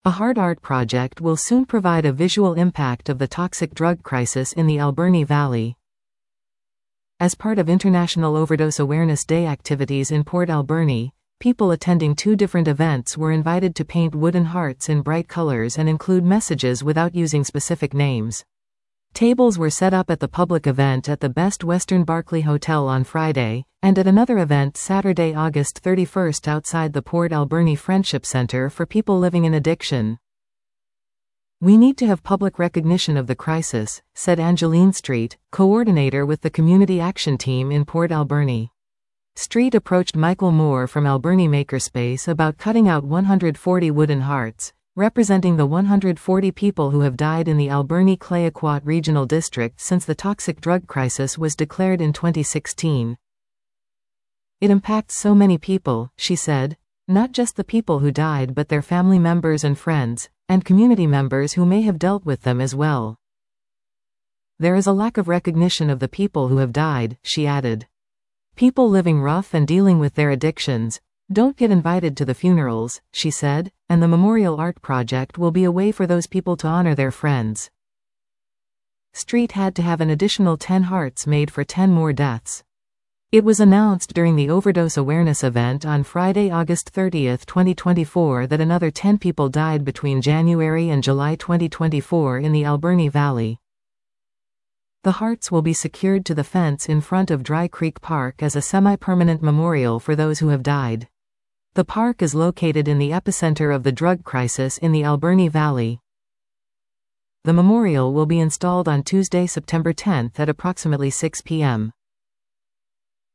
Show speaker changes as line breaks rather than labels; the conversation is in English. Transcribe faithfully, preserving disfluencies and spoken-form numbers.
A Heart art project will soon provide a visual impact of the toxic drug crisis in the Alberni Valley. As part of International Overdose Awareness Day activities in Port Alberni, people attending two different events were invited to paint wooden hearts in bright colors and include messages without using specific names. Tables were set up at the public event at the Best Western Barclay Hotel on Friday, and at another event Saturday, August thirty-first outside the Port Alberni Friendship Center for people living in addiction. "We need to have public recognition of the crisis," said Angeline Street, coordinator with the Community Action Team in Port Alberni. Street approached Michael Moore from Alberni Makerspace about cutting out one hundred forty wooden hearts, representing the one hundred forty people who have died in the Alberni-Clayoquot Regional District since the toxic drug crisis was declared in twenty sixteen. "It impacts so many people," she said, "not just the people who died but their family members and friends, and community members who may have dealt with them as well. There is a lack of recognition of the people who have died," she added. "People living rough and dealing with their addictions don't get invited to the funerals," she said, and the Memorial Art Project will be a way for those people to honor their friends. Street had to have an additional ten hearts made for ten more deaths. It was announced during the Overdose Awareness event on Friday, August thirtieth, twenty twenty-four that another ten people died between January and July twenty twenty-four in the Alberni Valley. The hearts will be secured to the fence in front of Dry Creek Park as a semi-permanent memorial for those who have died. The park is located in the epicenter of the drug crisis in the Alberni Valley. The memorial will be installed on Tuesday, September tenth at approximately six p m